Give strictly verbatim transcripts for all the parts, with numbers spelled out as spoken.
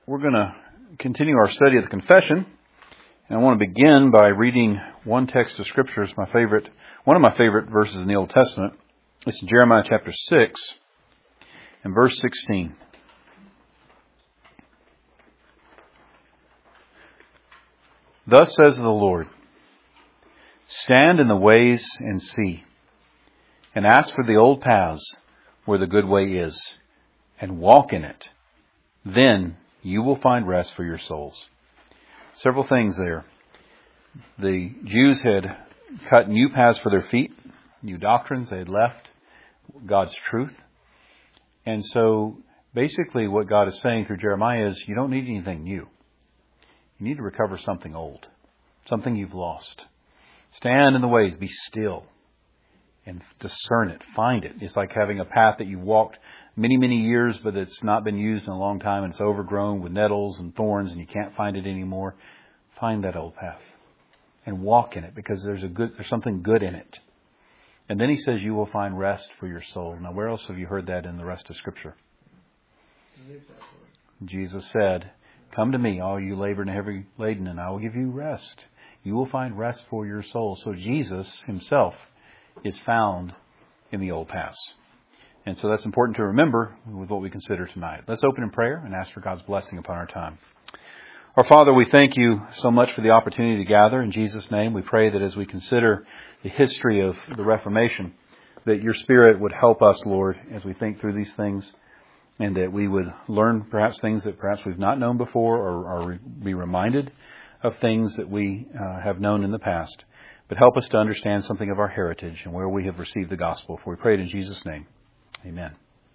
We're going to continue our study of the Confession, and I want to begin by reading one text of Scripture. It's my favorite, one of my favorite verses in the Old Testament. It's in Jeremiah chapter six and verse sixteen. Thus says the Lord, stand in the ways and see, and ask for the old paths where the good way is, and walk in it. Then you will find rest for your souls. Several things there. The Jews had cut new paths for their feet, new doctrines. They had left God's truth. And so basically what God is saying through Jeremiah is you don't need anything new. You need to recover something old, something you've lost. Stand in the ways, be still, and discern it, find it. It's like having a path that you walked many, many years, but it's not been used in a long time, and it's overgrown with nettles and thorns, and you can't find it anymore. Find that old path and walk in it, because there's a good, there's something good in it. And then he says you will find rest for your soul. Now, where else have you heard that in the rest of Scripture? Jesus said, come to me, all you labor and heavy laden, and I will give you rest. You will find rest for your soul. So Jesus himself is found in the old paths. And so that's important to remember with what we consider tonight. Let's open in prayer and ask for God's blessing upon our time. Our Father, we thank you so much for the opportunity to gather. In Jesus' name, we pray that as we consider the history of the Reformation, that your Spirit would help us, Lord, as we think through these things, and that we would learn perhaps things that perhaps we've not known before, or, or be reminded of things that we uh, have known in the past. But help us to understand something of our heritage and where we have received the gospel. For we pray it in Jesus' name. Amen.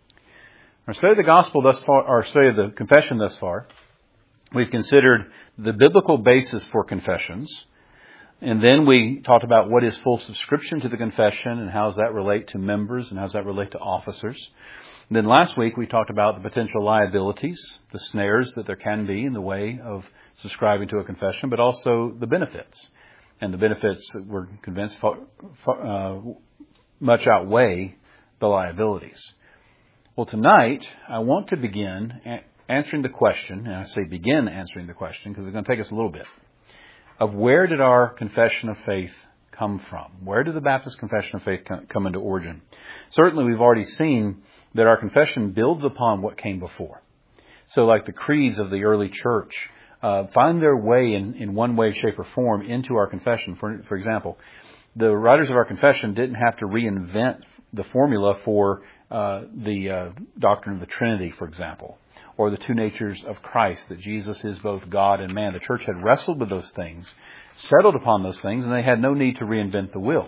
Our study of the gospel thus far, our study of the confession thus far, we've considered the biblical basis for confessions. And then we talked about what is full subscription to the confession and how does that relate to members and how does that relate to officers. And then last week we talked about the potential liabilities, the snares that there can be in the way of subscribing to a confession, but also the benefits. And the benefits that we're convinced uh, much outweigh the liabilities. Well, tonight I want to begin a- answering the question, and I say begin answering the question because it's going to take us a little bit, of where did our confession of faith come from? Where did the Baptist confession of faith come into origin? Certainly we've already seen that our confession builds upon what came before. So like the creeds of the early church uh, find their way in, in one way, shape, or form into our confession. For, for example, the writers of our confession didn't have to reinvent the formula for uh, the uh, doctrine of the Trinity, for example, or the two natures of Christ, that Jesus is both God and man. The church had wrestled with those things, settled upon those things, and they had no need to reinvent the wheel.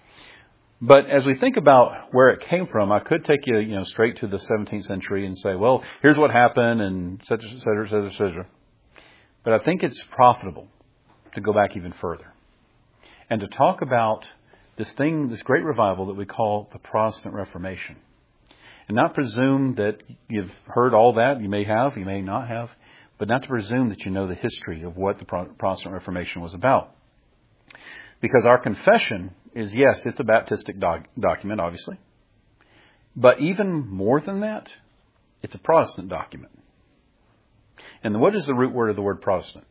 But as we think about where it came from, I could take you, you know, straight to the seventeenth century and say, well, here's what happened, and et cetera, et cetera, et cetera, et cetera. But I think it's profitable to go back even further and to talk about this thing, this great revival that we call the Protestant Reformation. And not presume that you've heard all that. You may have, you may not have. But not to presume that you know the history of what the Protestant Reformation was about. Because our confession is, yes, it's a Baptistic doc- document, obviously. But even more than that, it's a Protestant document. And what is the root word of the word Protestant?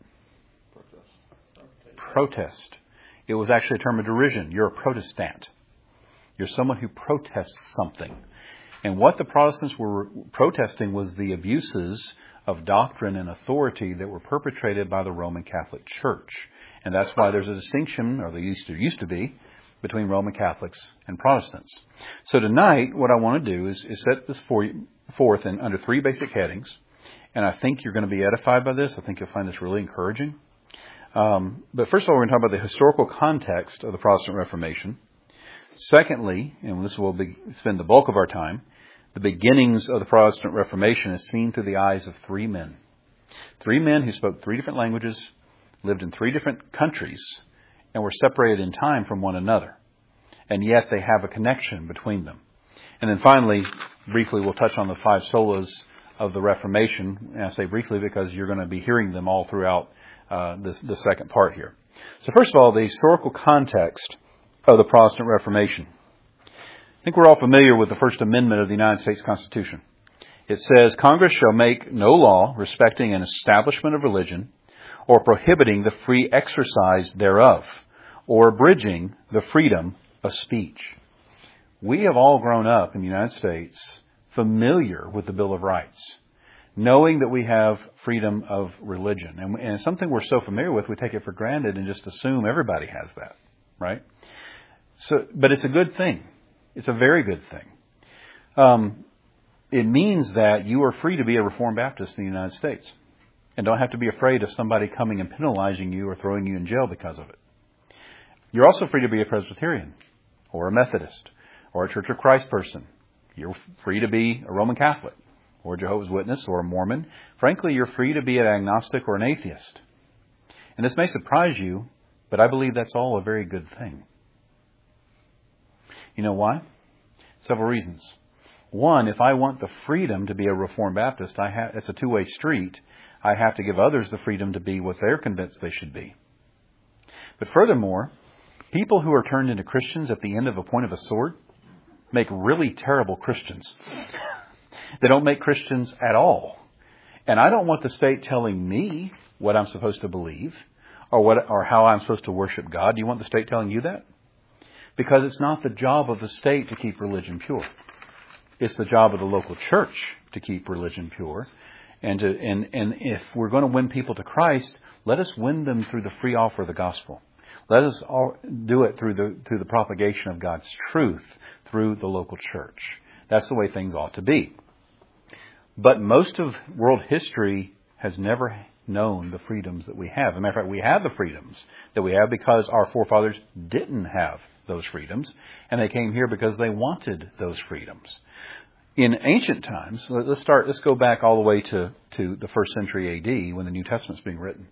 Protest. Protest. It was actually a term of derision. You're a Protestant. You're someone who protests something. And what the Protestants were protesting was the abuses of doctrine and authority that were perpetrated by the Roman Catholic Church. And that's why there's a distinction, or there used to, used to be, between Roman Catholics and Protestants. So tonight, what I want to do is, is set this for you, forth in under three basic headings. And I think you're going to be edified by this. I think you'll find this really encouraging. Um, but first of all, we're going to talk about the historical context of the Protestant Reformation. Secondly, and this will be, spend the bulk of our time, the beginnings of the Protestant Reformation is seen through the eyes of three men. Three men who spoke three different languages, lived in three different countries, and were separated in time from one another. And yet they have a connection between them. And then finally, briefly, we'll touch on the five solas of the Reformation. And I say briefly because you're going to be hearing them all throughout uh, this, the second part here. So first of all, the historical context of the Protestant Reformation. I think we're all familiar with the First Amendment of the United States Constitution. It says, Congress shall make no law respecting an establishment of religion or prohibiting the free exercise thereof or abridging the freedom of speech. We have all grown up in the United States familiar with the Bill of Rights, knowing that we have freedom of religion. And, and it's something we're so familiar with, we take it for granted and just assume everybody has that, right? So, but it's a good thing. It's a very good thing. Um, it means that you are free to be a Reformed Baptist in the United States and don't have to be afraid of somebody coming and penalizing you or throwing you in jail because of it. You're also free to be a Presbyterian or a Methodist or a Church of Christ person. You're free to be a Roman Catholic or a Jehovah's Witness or a Mormon. Frankly, you're free to be an agnostic or an atheist. And this may surprise you, but I believe that's all a very good thing. You know why? Several reasons. One, if I want the freedom to be a Reformed Baptist, I ha- it's a two-way street. I have to give others the freedom to be what they're convinced they should be. But furthermore, people who are turned into Christians at the end of a point of a sword make really terrible Christians. They don't make Christians at all. And I don't want the state telling me what I'm supposed to believe or what or how I'm supposed to worship God. Do you want the state telling you that? Because it's not the job of the state to keep religion pure. It's the job of the local church to keep religion pure. And to, and, and if we're going to win people to Christ, let us win them through the free offer of the gospel. Let us all do it through the through the propagation of God's truth through the local church. That's the way things ought to be. But most of world history has never known the freedoms that we have. As a matter of fact, we have the freedoms that we have because our forefathers didn't have those freedoms, and they came here because they wanted those freedoms. In ancient times, let's start. Let's go back all the way to, to the first century A D when the New Testament's being written.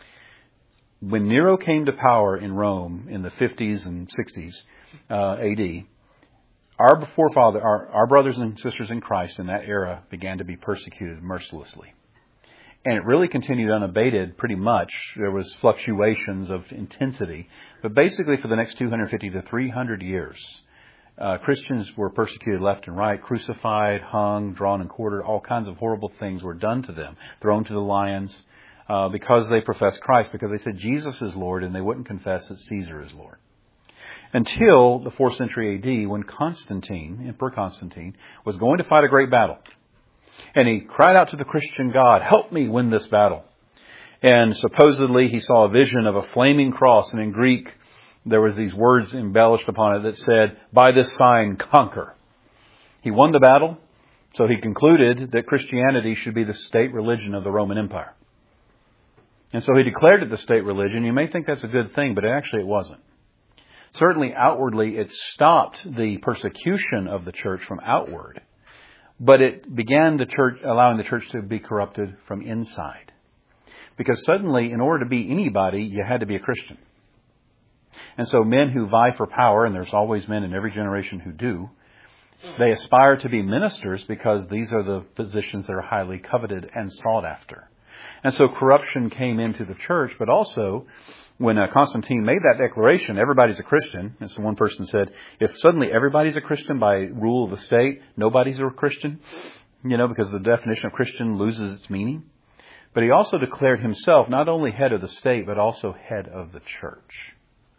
When Nero came to power in Rome in the fifties and sixties uh, A D, our forefather, our, our brothers and sisters in Christ in that era began to be persecuted mercilessly. And it really continued unabated pretty much. There was fluctuations of intensity. But basically for the next two hundred fifty to three hundred years, uh, Christians were persecuted left and right, crucified, hung, drawn and quartered. All kinds of horrible things were done to them, thrown to the lions uh, because they professed Christ, because they said Jesus is Lord and they wouldn't confess that Caesar is Lord. Until the fourth century A D when Constantine, Emperor Constantine, was going to fight a great battle. And he cried out to the Christian God, help me win this battle. And supposedly he saw a vision of a flaming cross. And in Greek, there was these words embellished upon it that said, by this sign, conquer. He won the battle. So he concluded that Christianity should be the state religion of the Roman Empire. And so he declared it the state religion. You may think that's a good thing, but actually it wasn't. Certainly outwardly it stopped the persecution of the church from outward. But it began the church, allowing the church to be corrupted from inside. Because suddenly, in order to be anybody, you had to be a Christian. And so men who vie for power, and there's always men in every generation who do, they aspire to be ministers because these are the positions that are highly coveted and sought after. And so corruption came into the church, but also when uh, Constantine made that declaration, everybody's a Christian. And so one person said, if suddenly everybody's a Christian by rule of the state, nobody's a Christian, you know, because the definition of Christian loses its meaning. But he also declared himself not only head of the state, but also head of the church.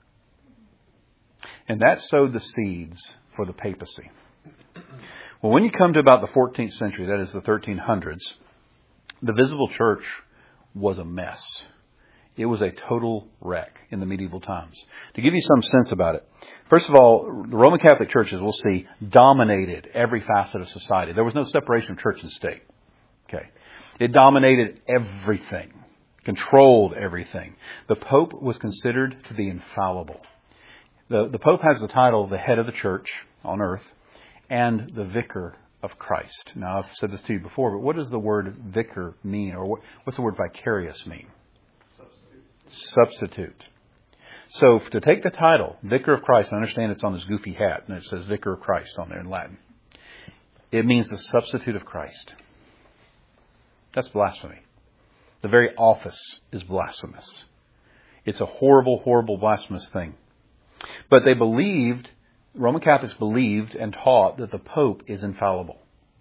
And that sowed the seeds for the papacy. Well, when you come to about the fourteenth century, that is the thirteen hundreds, the visible church was a mess. It was a total wreck in the medieval times. To give you some sense about it, first of all, the Roman Catholic churches, we'll see, dominated every facet of society. There was no separation of church and state. Okay, it dominated everything, controlled everything. The Pope was considered to be infallible. The, the Pope has the title of the head of the church on earth and the vicar of Christ. Now, I've said this to you before, but what does the word vicar mean? Or what, what's the word vicarious mean? Substitute. So to take the title, Vicar of Christ, I understand it's on this goofy hat, and it says Vicar of Christ on there in Latin. It means the substitute of Christ. That's blasphemy. The very office is blasphemous. It's a horrible, horrible, blasphemous thing. But they believed, Roman Catholics believed and taught that the Pope is infallible.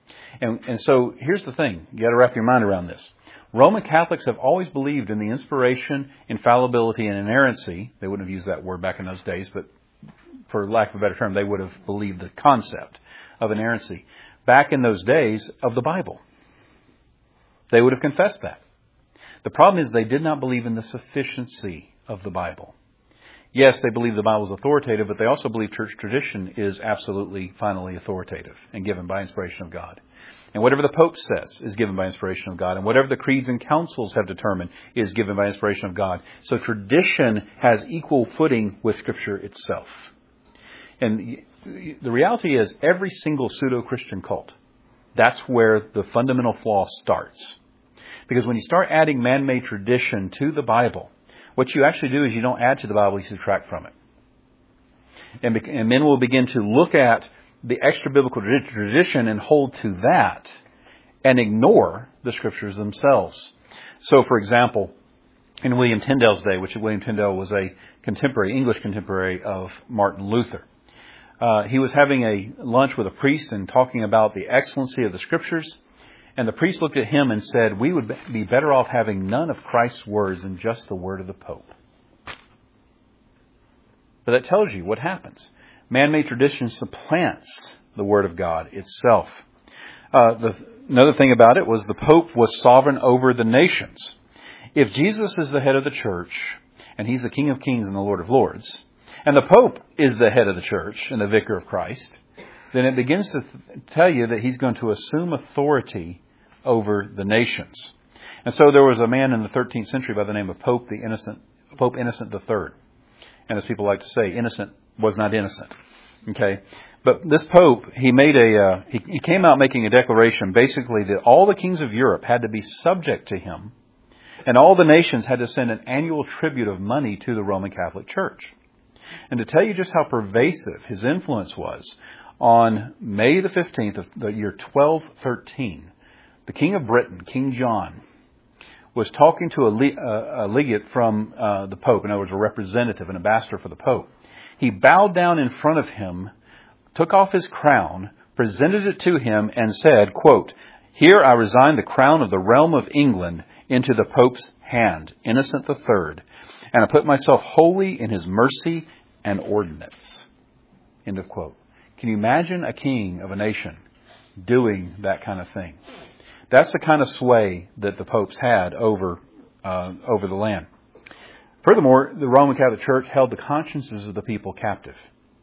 And, and so here's the thing. You got to wrap your mind around this. Roman Catholics have always believed in the inspiration, infallibility, and inerrancy. They wouldn't have used that word back in those days, but for lack of a better term, they would have believed the concept of inerrancy back in those days of the Bible. They would have confessed that. The problem is they did not believe in the sufficiency of the Bible. Yes, they believe the Bible is authoritative, but they also believe church tradition is absolutely, finally authoritative and given by inspiration of God. And whatever the Pope says is given by inspiration of God. And whatever the creeds and councils have determined is given by inspiration of God. So tradition has equal footing with Scripture itself. And the reality is every single pseudo-Christian cult, that's where the fundamental flaw starts. Because when you start adding man-made tradition to the Bible, what you actually do is you don't add to the Bible, you subtract from it. And, and men will begin to look at the extra biblical tradition and hold to that and ignore the Scriptures themselves. So, for example, in William Tyndale's day, which William Tyndale was a contemporary, English contemporary of Martin Luther, uh, he was having a lunch with a priest and talking about the excellency of the Scriptures. And the priest looked at him and said, we would be better off having none of Christ's words than just the word of the Pope. But that tells you what happens. Man-made tradition supplants the Word of God itself. Uh, the, another thing about it was the Pope was sovereign over the nations. If Jesus is the head of the church, and He's the King of Kings and the Lord of Lords, and the Pope is the head of the church and the vicar of Christ, then it begins to th- tell you that He's going to assume authority over the nations. And so there was a man in the thirteenth century by the name of Pope the Innocent, Pope Innocent the Third. And as people like to say, innocent was not innocent. Okay, but this Pope, he made a, uh, he, he came out making a declaration basically that all the kings of Europe had to be subject to him, and all the nations had to send an annual tribute of money to the Roman Catholic Church. And to tell you just how pervasive his influence was, on May the fifteenth of the year twelve thirteen, the King of Britain, King John, was talking to a, le- a legate from uh, the Pope, in other words, a representative, an ambassador for the Pope. He bowed down in front of him, took off his crown, presented it to him, and said, quote, "Here I resign the crown of the realm of England into the Pope's hand, Innocent the Third, and I put myself wholly in his mercy and ordinance." End of quote. Can you imagine a king of a nation doing that kind of thing? That's the kind of sway that the popes had over uh, over the land. Furthermore, the Roman Catholic Church held the consciences of the people captive.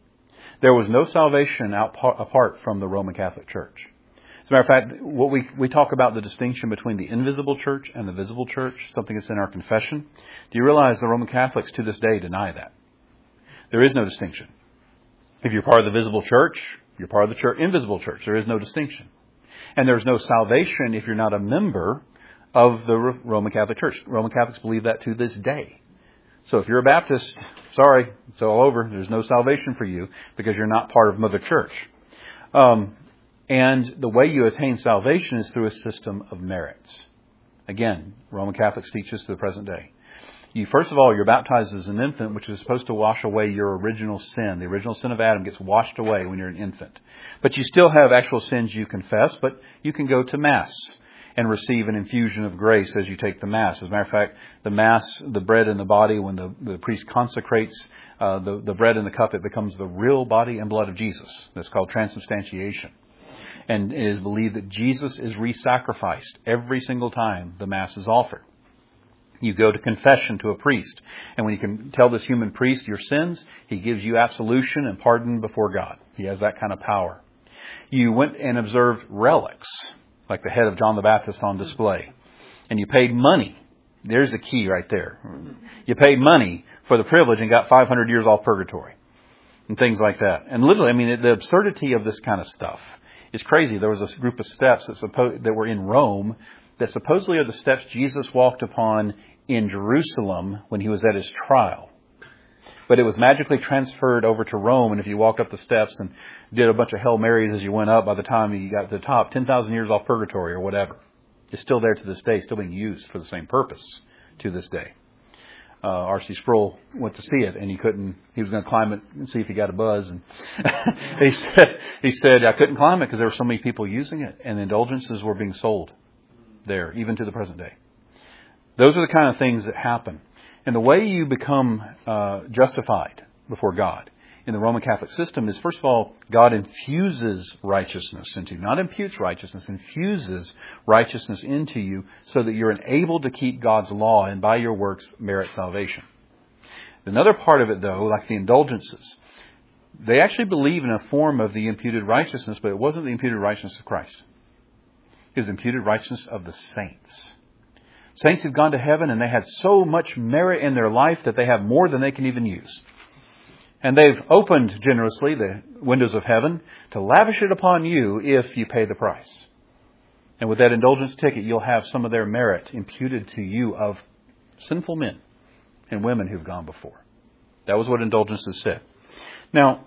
There was no salvation out, apart from the Roman Catholic Church. As a matter of fact, what we, we talk about the distinction between the invisible church and the visible church, something that's in our confession. Do you realize the Roman Catholics to this day deny that? There is no distinction. If you're part of the visible church, you're part of the church, invisible church. There is no distinction. And there's no salvation if you're not a member of the Roman Catholic Church. Roman Catholics believe that to this day. So if you're a Baptist, sorry, it's all over. There's no salvation for you because you're not part of Mother Church. Um, and the way you attain salvation is through a system of merits. Again, Roman Catholics teach this to the present day. You, first of all, you're baptized as an infant, which is supposed to wash away your original sin. The original sin of Adam gets washed away when you're an infant. But you still have actual sins you confess, but you can go to Mass and receive an infusion of grace as you take the Mass. As a matter of fact, the Mass, the bread and the body, when the, the priest consecrates uh, the, the bread and the cup, it becomes the real body and blood of Jesus. That's called transubstantiation. And it is believed that Jesus is re-sacrificed every single time the Mass is offered. You go to confession to a priest. And when you can tell this human priest your sins, he gives you absolution and pardon before God. He has that kind of power. You went and observed relics, like the head of John the Baptist on display. And you paid money. There's the key right there. You paid money for the privilege and got five hundred years off purgatory. And things like that. And literally, I mean, the absurdity of this kind of stuff is crazy. There was a group of steps that, suppo- that were in Rome that supposedly are the steps Jesus walked upon in Jerusalem when he was at his trial. But it was magically transferred over to Rome, and if you walked up the steps and did a bunch of Hail Marys as you went up, by the time you got to the top, ten thousand years off purgatory or whatever. It's still there to this day, still being used for the same purpose to this day. uh, R C Sproul went to see it, and he couldn't. He was going to climb it and see if he got a buzz. And he said, "He said I couldn't climb it because there were so many people using it, and indulgences were being sold there, even to the present day." Those are the kind of things that happen, and the way you become uh, justified before God in the Roman Catholic system is, first of all, God infuses righteousness into you. Not imputes righteousness, infuses righteousness into you so that you're enabled to keep God's law and by your works merit salvation. Another part of it, though, like the indulgences, they actually believe in a form of the imputed righteousness, but it wasn't the imputed righteousness of Christ. It was the imputed righteousness of the saints. Saints have gone to heaven and they had so much merit in their life that they have more than they can even use. And they've opened generously the windows of heaven to lavish it upon you if you pay the price. And with that indulgence ticket, you'll have some of their merit imputed to you of sinful men and women who've gone before. That was what indulgences said. Now,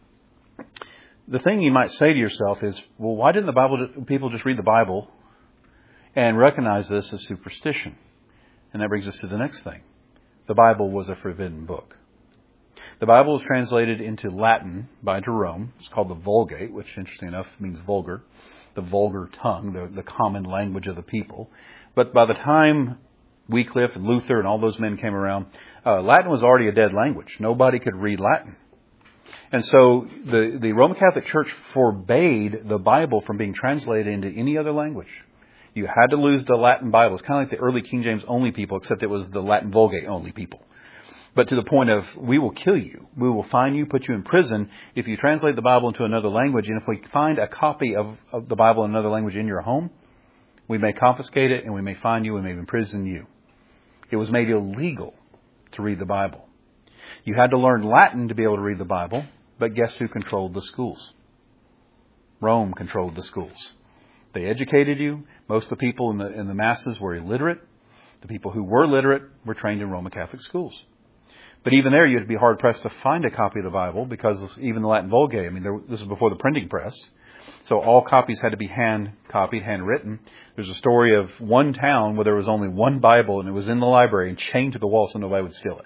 the thing you might say to yourself is, well, why didn't the Bible people just read the Bible and recognize this as superstition? And that brings us to the next thing. The Bible was a forbidden book. The Bible was translated into Latin by Jerome. It's called the Vulgate, which, interesting enough, means vulgar, the vulgar tongue, the, the common language of the people. But by the time Wycliffe and Luther and all those men came around, uh, Latin was already a dead language. Nobody could read Latin. And so the, the Roman Catholic Church forbade the Bible from being translated into any other language. You had to lose the Latin Bible. It's kind of like the early King James only people, except it was the Latin Vulgate only people. But to the point of, we will kill you. We will fine you, put you in prison if you translate the Bible into another language. And if we find a copy of, of the Bible in another language in your home, we may confiscate it and we may fine you and may imprison you. It was made illegal to read the Bible. You had to learn Latin to be able to read the Bible. But guess who controlled the schools? Rome controlled the schools. They educated you. Most of the people in the, in the masses were illiterate. The people who were literate were trained in Roman Catholic schools. But even there, you'd be hard-pressed to find a copy of the Bible because even the Latin Vulgate, I mean, there, this is before the printing press. So all copies had to be hand-copied, handwritten. There's a story of one town where there was only one Bible and it was in the library and chained to the wall so nobody would steal it.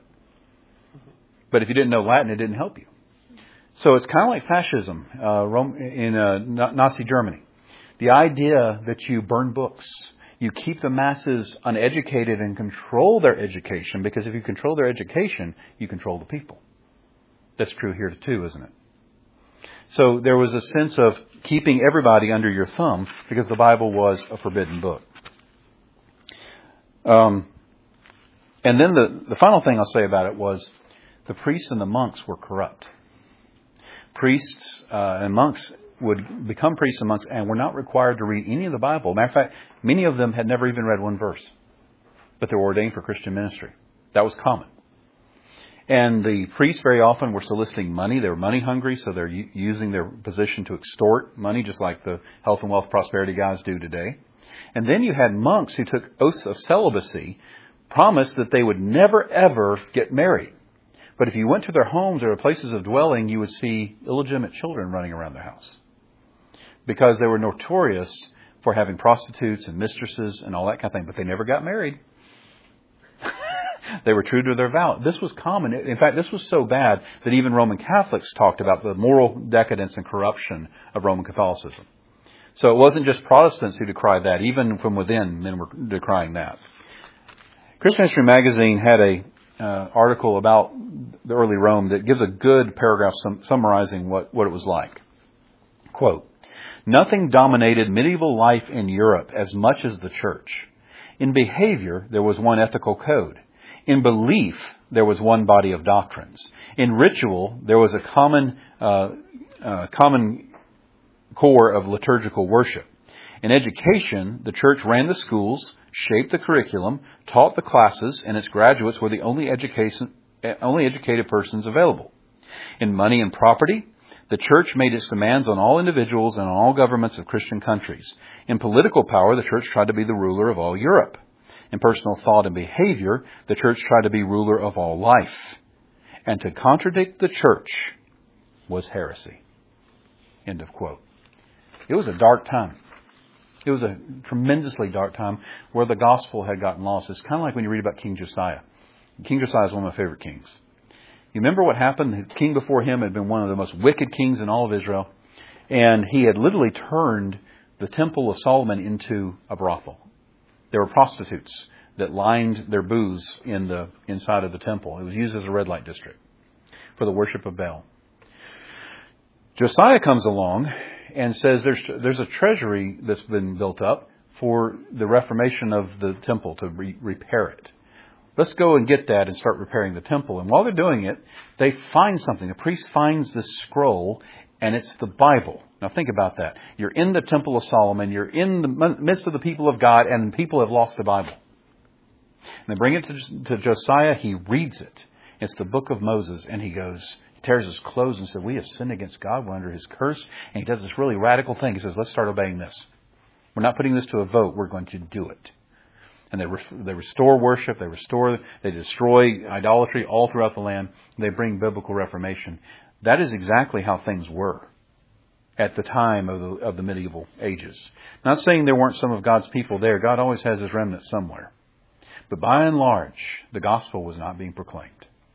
But if you didn't know Latin, it didn't help you. So it's kind of like fascism uh, Rome, in uh, Nazi Germany. The idea that you burn books, you keep the masses uneducated and control their education, because if you control their education, you control the people. That's true here too, isn't it? So there was a sense of keeping everybody under your thumb because the Bible was a forbidden book. Um, and then the, the final thing I'll say about it was the priests and the monks were corrupt. Priests uh, and monks would become priests and monks and were not required to read any of the Bible. Matter of fact, many of them had never even read one verse, but they were ordained for Christian ministry. That was common. And the priests very often were soliciting money. They were money hungry, so they're u- using their position to extort money, just like the health and wealth prosperity guys do today. And then you had monks who took oaths of celibacy, promised that they would never, ever get married. But if you went to their homes or places of dwelling, you would see illegitimate children running around their house, because they were notorious for having prostitutes and mistresses and all that kind of thing. But they never got married. They were true to their vow. This was common. In fact, this was so bad that even Roman Catholics talked about the moral decadence and corruption of Roman Catholicism. So it wasn't just Protestants who decried that. Even from within, men were decrying that. Christian History Magazine had a uh, article about the early Rome that gives a good paragraph sum- summarizing what, what it was like. Quote, "Nothing dominated medieval life in Europe as much as the church. In behavior, there was one ethical code. In belief, there was one body of doctrines. In ritual, there was a common uh, uh, common core of liturgical worship. In education, the church ran the schools, shaped the curriculum, taught the classes, and its graduates were the only education, only educated persons available. In money and property, the church made its demands on all individuals and on all governments of Christian countries. In political power, the church tried to be the ruler of all Europe. In personal thought and behavior, the church tried to be ruler of all life. And to contradict the church was heresy." End of quote. It was a dark time. It was a tremendously dark time where the gospel had gotten lost. It's kind of like when you read about King Josiah. King Josiah is one of my favorite kings. You remember what happened? The king before him had been one of the most wicked kings in all of Israel. And he had literally turned the Temple of Solomon into a brothel. There were prostitutes that lined their booths in the inside of the temple. It was used as a red light district for the worship of Baal. Josiah comes along and says there's there's a treasury that's been built up for the reformation of the temple, to re- repair it. Let's go and get that and start repairing the temple. And while they're doing it, they find something. The priest finds this scroll, and it's the Bible. Now think about that. You're in the Temple of Solomon. You're in the midst of the people of God, and people have lost the Bible. And they bring it to, to Josiah. He reads it. It's the book of Moses, and he goes, he tears his clothes and says, we have sinned against God. We're under his curse. And he does this really radical thing. He says, let's start obeying this. We're not putting this to a vote. We're going to do it. And they re- they restore worship. They restore, they destroy idolatry all throughout the land. They bring biblical reformation. That is exactly how things were at the time of the, of the medieval ages. Not saying there weren't some of God's people there. God always has his remnant somewhere. But by and large, the gospel was not being proclaimed.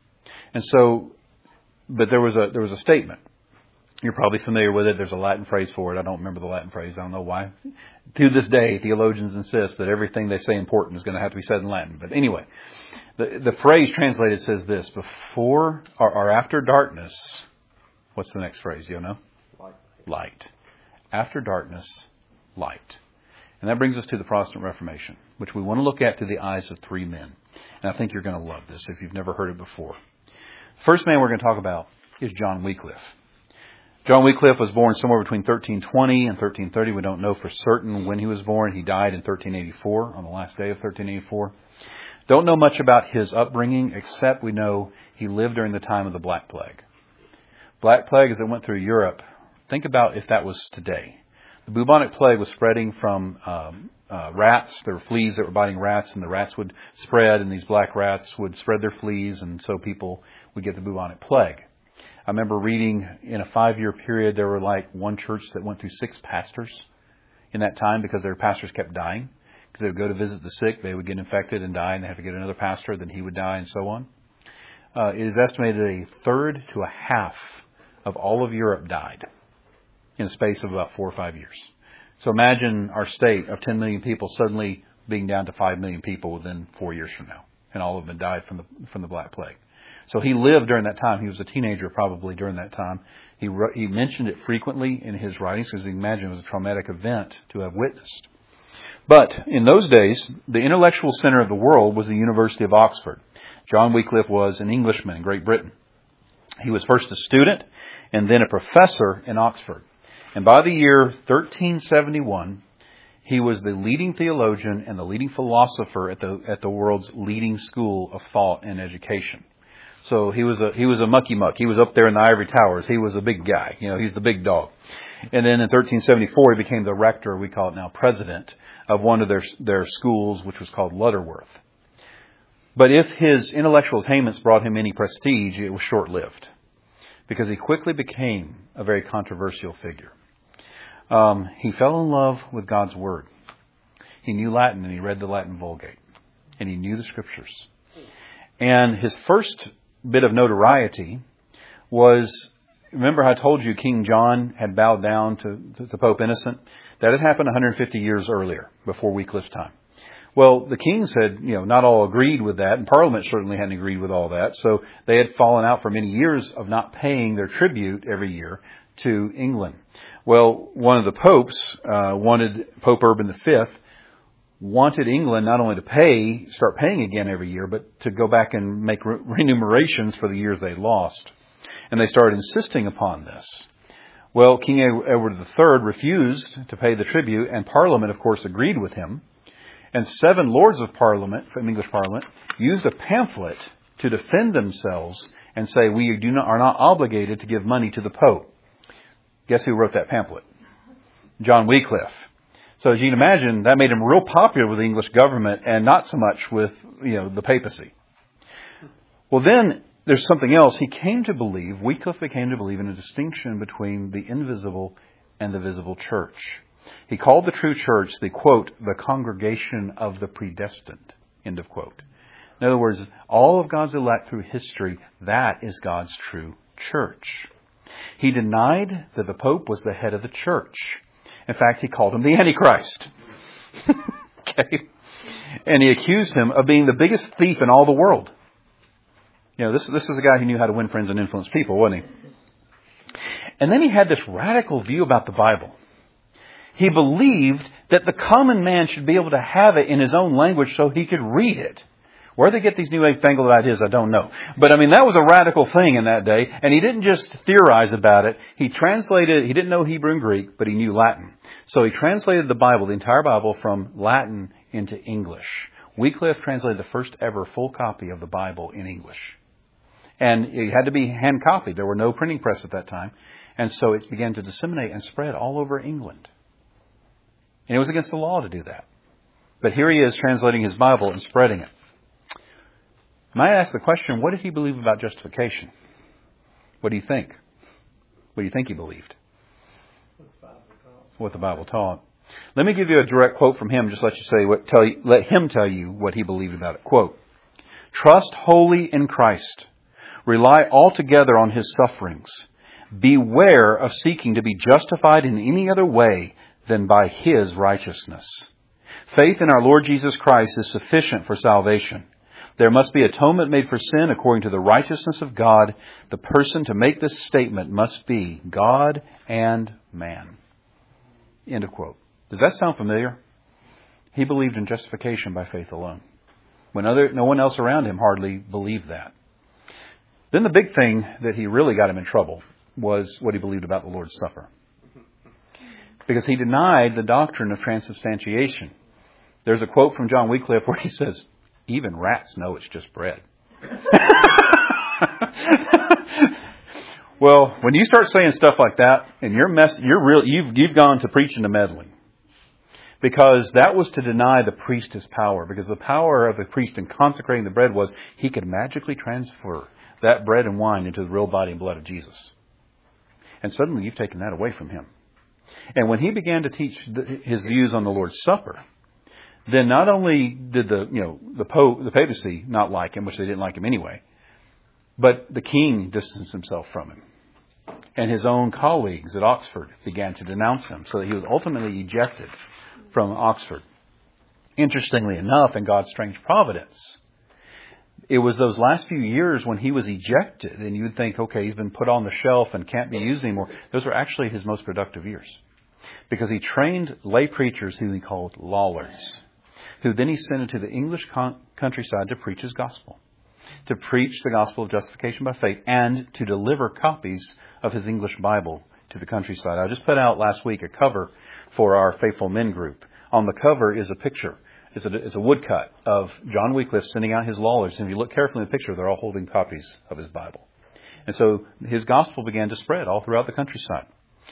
And so, but there was a there was a statement. You're probably familiar with it. There's a Latin phrase for it. I don't remember the Latin phrase. I don't know why. To this day, theologians insist that everything they say important is going to have to be said in Latin. But anyway, the, the phrase translated says this: before or, or after darkness. What's the next phrase? You know? Light. Light. After darkness, light. And that brings us to the Protestant Reformation, which we want to look at through the eyes of three men. And I think you're going to love this if you've never heard it before. First man we're going to talk about is John Wycliffe. John Wycliffe was born somewhere between thirteen twenty and thirteen thirty. We don't know for certain when he was born. He died in thirteen eighty-four, on the last day of thirteen eighty-four. Don't know much about his upbringing, except we know he lived during the time of the Black Plague. Black Plague, as it went through Europe, think about if that was today. The bubonic plague was spreading from um, uh, rats. There were fleas that were biting rats, and the rats would spread, and these black rats would spread their fleas, and so people would get the bubonic plague. I remember reading in a five-year period, there were like one church that went through six pastors in that time because their pastors kept dying. Because they would go to visit the sick, they would get infected and die, and they had to get another pastor, then he would die, and so on. Uh, it is estimated a third to a half of all of Europe died in a space of about four or five years. So imagine our state of ten million people suddenly being down to five million people within four years from now. And all of them died from the from the Black Plague. So he lived during that time. He was a teenager probably during that time. He wrote, he mentioned it frequently in his writings because you can imagine it was a traumatic event to have witnessed. But in those days, the intellectual center of the world was the University of Oxford. John Wycliffe was an Englishman in Great Britain. He was first a student and then a professor in Oxford. And by the year thirteen seventy-one, he was the leading theologian and the leading philosopher at the at the world's leading school of thought and education. So he was a he was a mucky muck. He was up there in the ivory towers. He was a big guy. You know, he's the big dog. And then in thirteen seventy-four, he became the rector, we call it now president, of one of their their schools, which was called Lutterworth. But if his intellectual attainments brought him any prestige, it was short-lived, because he quickly became a very controversial figure. Um, he fell in love with God's Word. He knew Latin, and he read the Latin Vulgate, and he knew the Scriptures. And his first bit of notoriety was, remember I told you King John had bowed down to, to, to Pope Innocent? That had happened one hundred fifty years earlier, before Wycliffe's time. Well, the kings had, you know, not all agreed with that, and Parliament certainly hadn't agreed with all that. So they had fallen out for many years of not paying their tribute every year to England. Well, one of the popes uh, wanted, Pope Urban the Fifth, wanted England not only to pay, start paying again every year, but to go back and make re- remunerations for the years they lost. And they started insisting upon this. Well, King Edward the Third refused to pay the tribute, and Parliament, of course, agreed with him. And seven Lords of Parliament, from English Parliament, used a pamphlet to defend themselves and say, we do not, are not obligated to give money to the Pope. Guess who wrote that pamphlet? John Wycliffe. So as you can imagine, that made him real popular with the English government and not so much with, you know, the papacy. Well, then there's something else. He came to believe, Wycliffe came to believe in a distinction between the invisible and the visible church. He called the true church the, quote, the congregation of the predestined, end of quote. In other words, all of God's elect through history, that is God's true church. He denied that the Pope was the head of the church. In fact, he called him the Antichrist. Okay? And he accused him of being the biggest thief in all the world. You know, this, this is a guy who knew how to win friends and influence people, wasn't he? And then he had this radical view about the Bible. He believed that the common man should be able to have it in his own language so he could read it. Where they get these newfangled ideas, I don't know. But I mean, that was a radical thing in that day. And he didn't just theorize about it. He translated, he didn't know Hebrew and Greek, but he knew Latin. So he translated the Bible, the entire Bible, from Latin into English. Wycliffe translated the first ever full copy of the Bible in English. And it had to be hand copied. There were no printing press at that time. And so it began to disseminate and spread all over England. And it was against the law to do that. But here he is translating his Bible and spreading it. May I ask the question, what did he believe about justification? What do you think? What do you think he believed? What the Bible taught. Let me give you a direct quote from him. Just let you say what. Tell you, let him tell you what he believed about it. Quote: "Trust wholly in Christ. Rely altogether on His sufferings. Beware of seeking to be justified in any other way than by His righteousness. Faith in our Lord Jesus Christ is sufficient for salvation. There must be atonement made for sin according to the righteousness of God. The person to make this statement must be God and man." End of quote. Does that sound familiar? He believed in justification by faith alone, when other no one else around him hardly believed that. Then the big thing that he really got him in trouble was what he believed about the Lord's Supper. Because he denied the doctrine of transubstantiation. There's a quote from John Wycliffe where he says, "Even rats know it's just bread." Well, when you start saying stuff like that, and you're mess, you're real, you've you've gone to preaching to meddling, because that was to deny the priest his power. Because the power of the priest in consecrating the bread was he could magically transfer that bread and wine into the real body and blood of Jesus. And suddenly you've taken that away from him. And when he began to teach his views on the Lord's Supper, then not only did the you know the Pope, the papacy not like him, which they didn't like him anyway, but the king distanced himself from him. And his own colleagues at Oxford began to denounce him, so that he was ultimately ejected from Oxford. Interestingly enough, in God's strange providence, it was those last few years when he was ejected, and you would think, okay, he's been put on the shelf and can't be used anymore. Those were actually his most productive years. Because he trained lay preachers who he called Lollards, who then he sent into the English con- countryside to preach his gospel. To preach the gospel of justification by faith and to deliver copies of his English Bible to the countryside. I just put out last week a cover for our Faithful Men group. On the cover is a picture. It's a, it's a woodcut of John Wycliffe sending out his Lollards. And if you look carefully in the picture, they're all holding copies of his Bible. And so his gospel began to spread all throughout the countryside.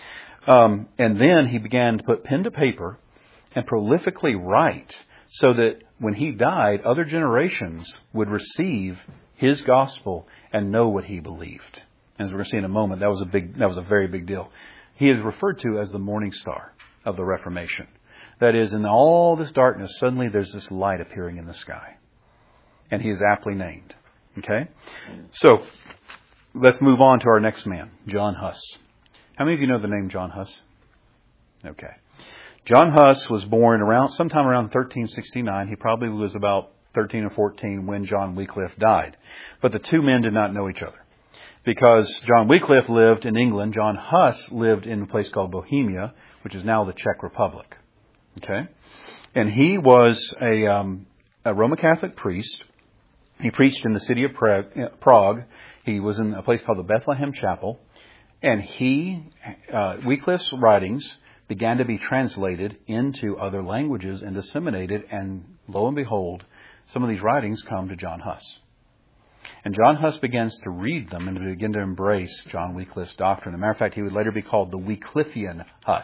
Um, and then he began to put pen to paper and prolifically write, so that when he died, other generations would receive his gospel and know what he believed. And as we're going to see in a moment, that was a big, that was a very big deal. He is referred to as the morning star of the Reformation. That is, in all this darkness, suddenly there's this light appearing in the sky. And he is aptly named. Okay? So, let's move on to our next man, John Huss. How many of you know the name John Huss? Okay. John Huss was born around sometime around thirteen sixty-nine. He probably was about thirteen or fourteen when John Wycliffe died. But the two men did not know each other. Because John Wycliffe lived in England, John Huss lived in a place called Bohemia, which is now the Czech Republic. Okay? And he was a, um, a Roman Catholic priest. He preached in the city of Prague. He was in a place called the Bethlehem Chapel. And he, uh, Wycliffe's writings began to be translated into other languages and disseminated. And lo and behold, some of these writings come to John Huss. And John Huss begins to read them and to begin to embrace John Wycliffe's doctrine. As a matter of fact, he would later be called the Wycliffian Huss.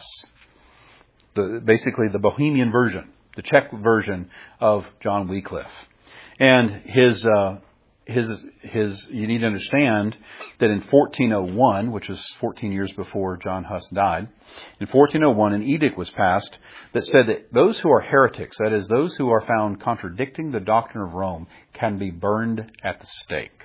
The, basically the Bohemian version, the Czech version of John Wycliffe. And his uh, his his you need to understand that in fourteen oh one, which was fourteen years before John Huss died, in fourteen oh one an edict was passed that said that those who are heretics, that is, those who are found contradicting the doctrine of Rome, can be burned at the stake.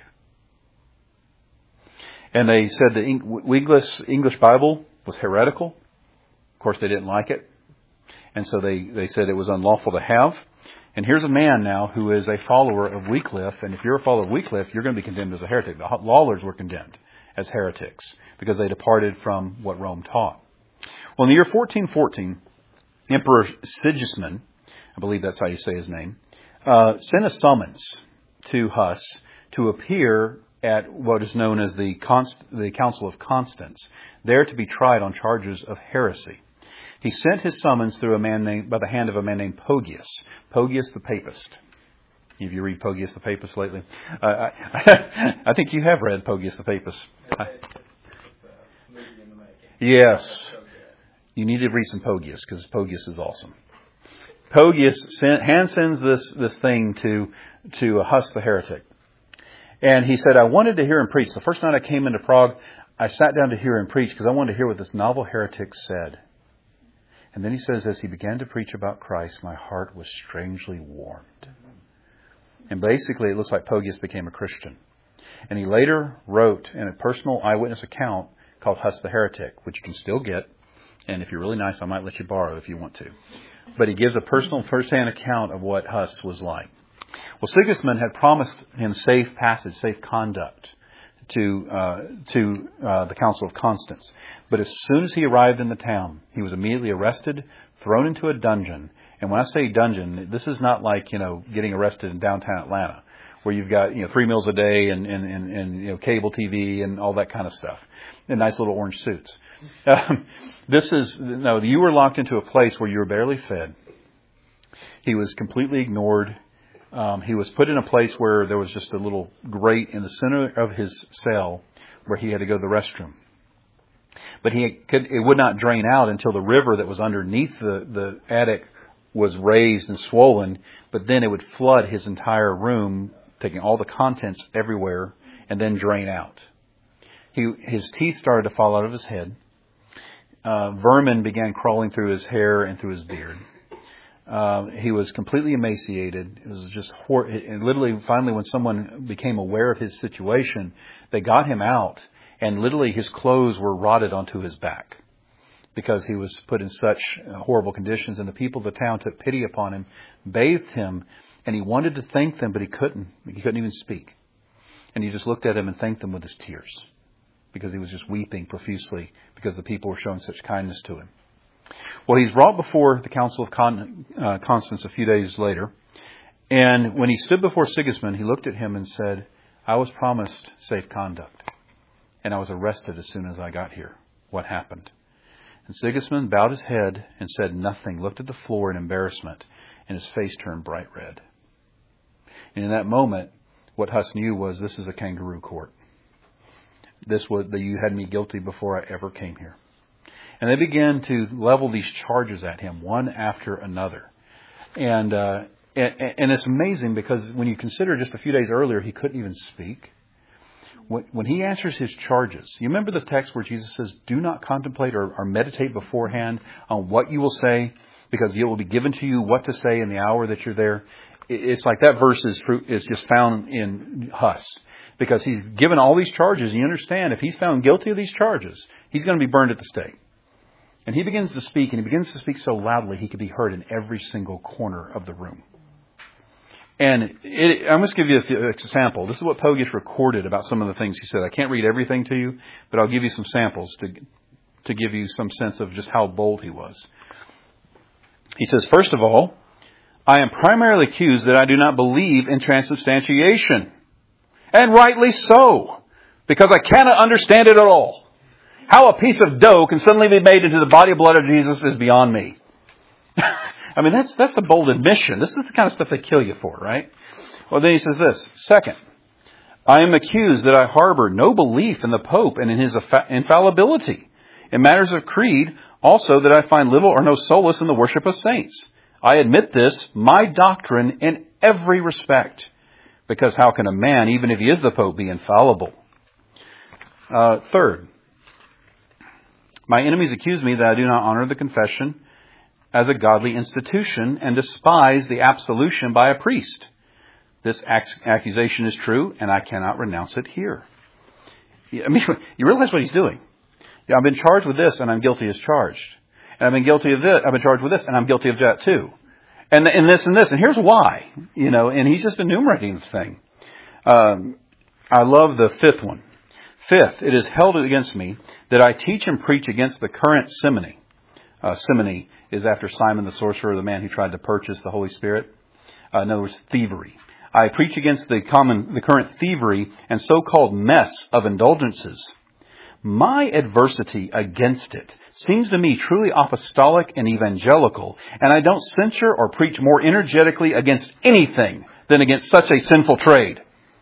And they said the English English Bible was heretical. Of course, they didn't like it, and so they they said it was unlawful to have. And here's a man now who is a follower of Wycliffe, and if you're a follower of Wycliffe, you're going to be condemned as a heretic. The Lawlers were condemned as heretics because they departed from what Rome taught. Well, in the year fourteen fourteen, Emperor Sigismund, I believe that's how you say his name, uh, sent a summons to Huss to appear at what is known as the, Const- the Council of Constance, there to be tried on charges of heresy. He sent his summons through a man named, by the hand of a man named Pogius. Pogius the Papist. Have you read Pogius the Papist lately? Uh, I, I think you have read Pogius the Papist. I, yes. You need to read some Pogius because Pogius is awesome. Pogius sent, hand sends this, this thing to, to Huss the heretic. And he said, I wanted to hear him preach. The first night I came into Prague, I sat down to hear him preach because I wanted to hear what this novel heretic said. And then he says, as he began to preach about Christ, my heart was strangely warmed. And basically, it looks like Pogius became a Christian. And he later wrote in a personal eyewitness account called Huss the Heretic, which you can still get. And if you're really nice, I might let you borrow if you want to. But he gives a personal first-hand account of what Huss was like. Well, Sigismund had promised him safe passage, safe conduct to uh, to uh, the Council of Constance. But as soon as he arrived in the town, he was immediately arrested, thrown into a dungeon. And when I say dungeon, this is not like, you know, getting arrested in downtown Atlanta, where you've got, you know, three meals a day and, and, and, and you know, cable T V and all that kind of stuff, and nice little orange suits. Um, this is, no, you were locked into a place where you were barely fed. He was completely ignored. Um, he was put in a place where there was just a little grate in the center of his cell where he had to go to the restroom. But he could, it would not drain out until the river that was underneath the, the attic was raised and swollen. But then it would flood his entire room, taking all the contents everywhere, and then drain out. He, his teeth started to fall out of his head. Uh, vermin began crawling through his hair and through his beard. Uh, he was completely emaciated. It was just hor- and literally, finally, when someone became aware of his situation, they got him out, and literally his clothes were rotted onto his back because he was put in such horrible conditions. And the people of the town took pity upon him, bathed him, and he wanted to thank them, but he couldn't. He couldn't even speak. And he just looked at them and thanked them with his tears because he was just weeping profusely because the people were showing such kindness to him. Well, he's brought before the Council of Con- uh, Constance a few days later. And when he stood before Sigismund, he looked at him and said, I was promised safe conduct. And I was arrested as soon as I got here. What happened? And Sigismund bowed his head and said nothing, looked at the floor in embarrassment, and his face turned bright red. And in that moment, what Huss knew was, this is a kangaroo court. This was that you had me guilty before I ever came here. And they began to level these charges at him, one after another. And, uh, and and it's amazing because when you consider just a few days earlier, he couldn't even speak. When, when he answers his charges, you remember the text where Jesus says, do not contemplate or, or meditate beforehand on what you will say, because it will be given to you what to say in the hour that you're there. It's like that verse is, is just found in Huss. Because he's given all these charges. You understand, if he's found guilty of these charges, he's going to be burned at the stake. And he begins to speak, and he begins to speak so loudly he could be heard in every single corner of the room. And it, I'm going to give you an example. This is what Pogius recorded about some of the things he said. I can't read everything to you, but I'll give you some samples to to give you some sense of just how bold he was. He says, first of all, I am primarily accused that I do not believe in transubstantiation. And rightly so, because I cannot understand it at all. How a piece of dough can suddenly be made into the body and blood of Jesus is beyond me. I mean, that's that's a bold admission. This is the kind of stuff they kill you for, right? Well, then he says this. Second, I am accused that I harbor no belief in the Pope and in his infallibility. In matters of creed, also that I find little or no solace in the worship of saints. I admit this, my doctrine, in every respect. Because how can a man, even if he is the Pope, be infallible? Uh, third, my enemies accuse me that I do not honor the confession as a godly institution and despise the absolution by a priest. This accusation is true, and I cannot renounce it here. I mean, you realize what he's doing. Yeah, I've been charged with this, and I'm guilty as charged. And I've been guilty of this. I've been charged with this, and I'm guilty of that too. And, and this and this, and here's why. You know, and he's just enumerating the thing. Um, I love the fifth one. Fifth, it is held against me that I teach and preach against the current simony. Uh, simony is after Simon the sorcerer, the man who tried to purchase the Holy Spirit. Uh, in other words, thievery. I preach against the common, the current thievery and so-called mess of indulgences. My adversity against it seems to me truly apostolic and evangelical, and I don't censure or preach more energetically against anything than against such a sinful trade.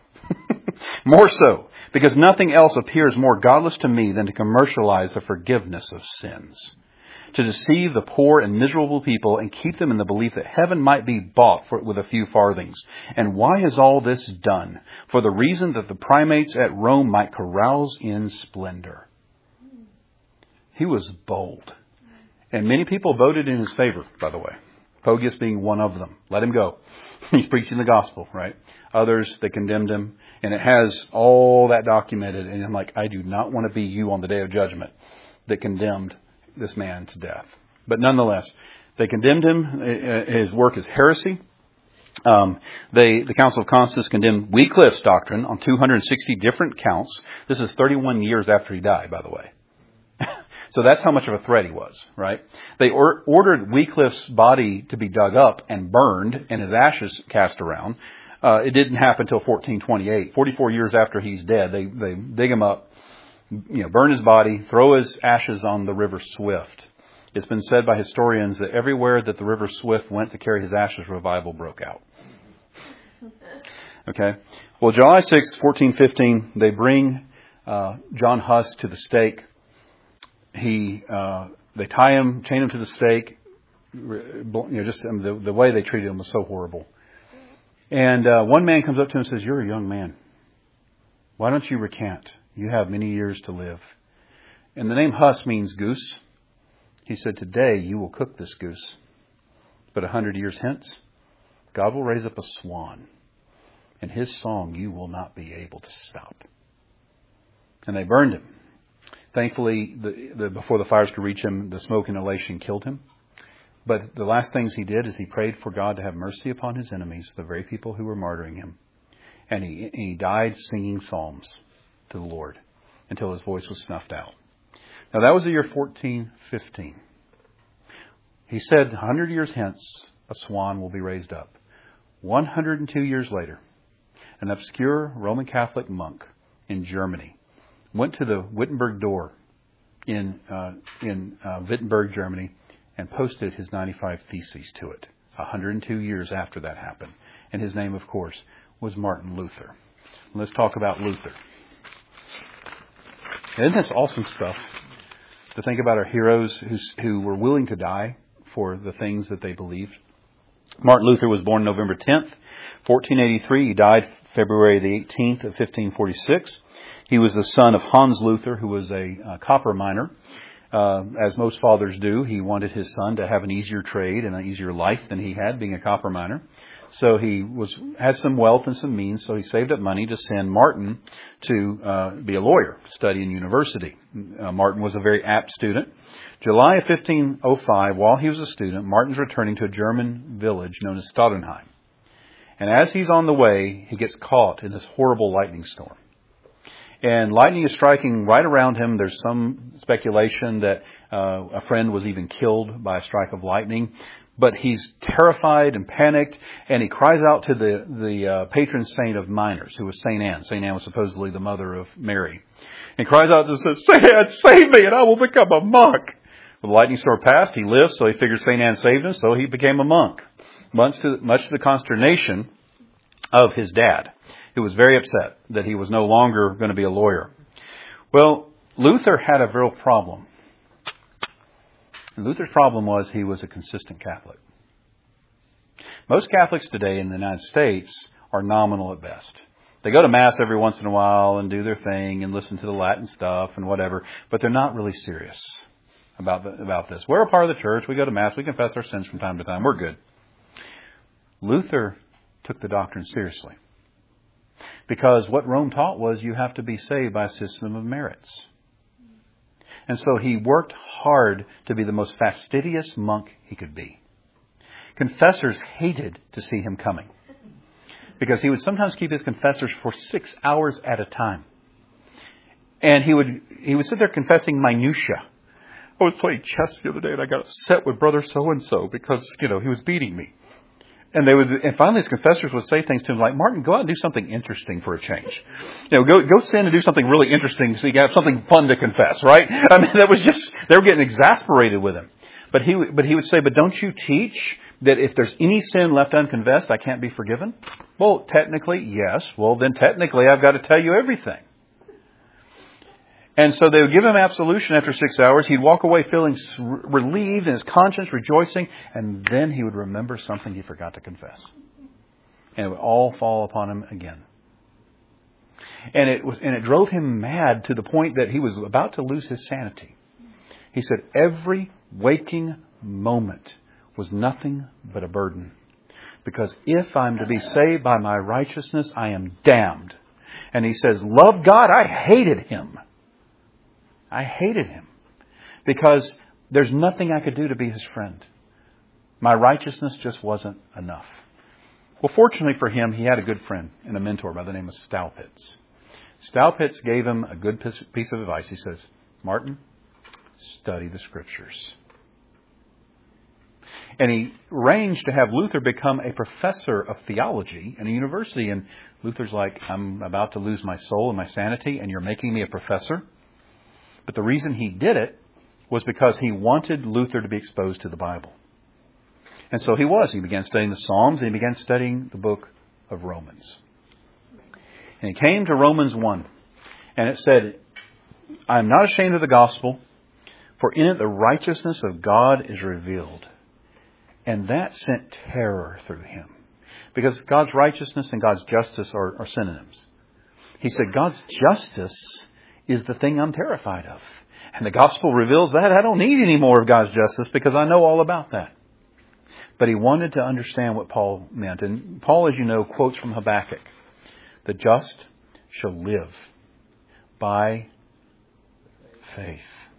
More so, because nothing else appears more godless to me than to commercialize the forgiveness of sins. To deceive the poor and miserable people and keep them in the belief that heaven might be bought for, with a few farthings. And why is all this done? For the reason that the primates at Rome might carouse in splendor. He was bold. And many people voted in his favor, by the way. Poggius being one of them. Let him go. He's preaching the gospel, right? Others, they condemned him. And it has all that documented. And I'm like, I do not want to be you on the day of judgment that condemned this man to death. But nonetheless, they condemned him. His work is heresy. Um, they, the Council of Constance condemned Wycliffe's doctrine on two hundred sixty different counts. This is thirty-one years after he died, by the way. So that's how much of a threat he was, right? They or, ordered Wycliffe's body to be dug up and burned and his ashes cast around. Uh, it didn't happen until fourteen twenty-eight. forty-four years after he's dead, they, they dig him up, you know, burn his body, throw his ashes on the River Swift. It's been said by historians that everywhere that the River Swift went to carry his ashes, revival broke out. Okay. Well, July sixth, fourteen fifteen, they bring uh, John Huss to the stake. He, uh, they tie him, chain him to the stake. You know, just um, the, the way they treated him was so horrible. And uh, one man comes up to him and says, "You're a young man. Why don't you recant? You have many years to live." And the name Huss means goose. He said, "Today you will cook this goose, but a hundred years hence, God will raise up a swan, and his song you will not be able to stop." And they burned him. Thankfully, the, the, before the fires could reach him, the smoke inhalation killed him. But the last things he did is he prayed for God to have mercy upon his enemies, the very people who were martyring him. And he, and he died singing psalms to the Lord until his voice was snuffed out. Now that was the year fourteen fifteen. He said, a hundred years hence, a swan will be raised up. one hundred two years later, an obscure Roman Catholic monk in Germany went to the Wittenberg door in uh, in uh, Wittenberg, Germany, and posted his ninety-five Theses to it. one hundred two years after that happened. And his name, of course, was Martin Luther. Let's talk about Luther. Isn't this awesome stuff? To think about our heroes who, who were willing to die for the things that they believed. Martin Luther was born November tenth, fourteen eighty-three. He died February the eighteenth of fifteen forty-six. He was the son of Hans Luther, who was a uh, copper miner. Uh, as most fathers do, he wanted his son to have an easier trade and an easier life than he had, being a copper miner. So he was had some wealth and some means, so he saved up money to send Martin to uh, be a lawyer, study in university. Uh, Martin was a very apt student. July of fifteen oh five, while he was a student, Martin's returning to a German village known as Stadenheim. And as he's on the way, he gets caught in this horrible lightning storm. And lightning is striking right around him. There's some speculation that uh, a friend was even killed by a strike of lightning. But he's terrified and panicked, and he cries out to the, the uh, patron saint of miners, who was Saint Anne. Saint Anne was supposedly the mother of Mary. And cries out and says, "Saint Anne, save me, and I will become a monk." Well, the lightning storm passed. He lived, so he figured Saint Anne saved him, so he became a monk. Much to, much to the consternation of his dad, who was very upset that he was no longer going to be a lawyer. Well, Luther had a real problem. And Luther's problem was he was a consistent Catholic. Most Catholics today in the United States are nominal at best. They go to Mass every once in a while and do their thing and listen to the Latin stuff and whatever, but they're not really serious about the, about this. We're a part of the church. We go to Mass. We confess our sins from time to time. We're good. Luther took the doctrine seriously because what Rome taught was you have to be saved by a system of merits. And so he worked hard to be the most fastidious monk he could be. Confessors hated to see him coming because he would sometimes keep his confessors for six hours at a time. And he would he would sit there confessing minutia. I was playing chess the other day and I got upset with brother so-and-so because, you know, he was beating me. And they would, and finally his confessors would say things to him like, Martin, go out and do something interesting for a change. You know, go, go sin and do something really interesting so you can have something fun to confess, right? I mean, that was just, they were getting exasperated with him. But he, but he would say, but don't you teach that if there's any sin left unconfessed, I can't be forgiven? Well, technically, yes. Well, then technically I've got to tell you everything. And so they would give him absolution after six hours. He'd walk away feeling relieved and his conscience rejoicing. And then he would remember something he forgot to confess. And it would all fall upon him again. And it was, and it drove him mad to the point that he was about to lose his sanity. He said, every waking moment was nothing but a burden. Because if I'm to be saved by my righteousness, I am damned. And he says, love God, I hated him. I hated him because there's nothing I could do to be his friend. My righteousness just wasn't enough. Well, fortunately for him, he had a good friend and a mentor by the name of Staupitz. Staupitz gave him a good piece of advice. He says, Martin, study the Scriptures. And he arranged to have Luther become a professor of theology in a university. And Luther's like, I'm about to lose my soul and my sanity, and you're making me a professor? But the reason he did it was because he wanted Luther to be exposed to the Bible. And so he was. He began studying the Psalms and he began studying the book of Romans. And he came to Romans one. And it said, I am not ashamed of the gospel, for in it the righteousness of God is revealed. And that sent terror through him. Because God's righteousness and God's justice are, are synonyms. He said, God's justice is the thing I'm terrified of. And the gospel reveals that. I don't need any more of God's justice because I know all about that. But he wanted to understand what Paul meant. And Paul, as you know, quotes from Habakkuk. The just shall live by faith.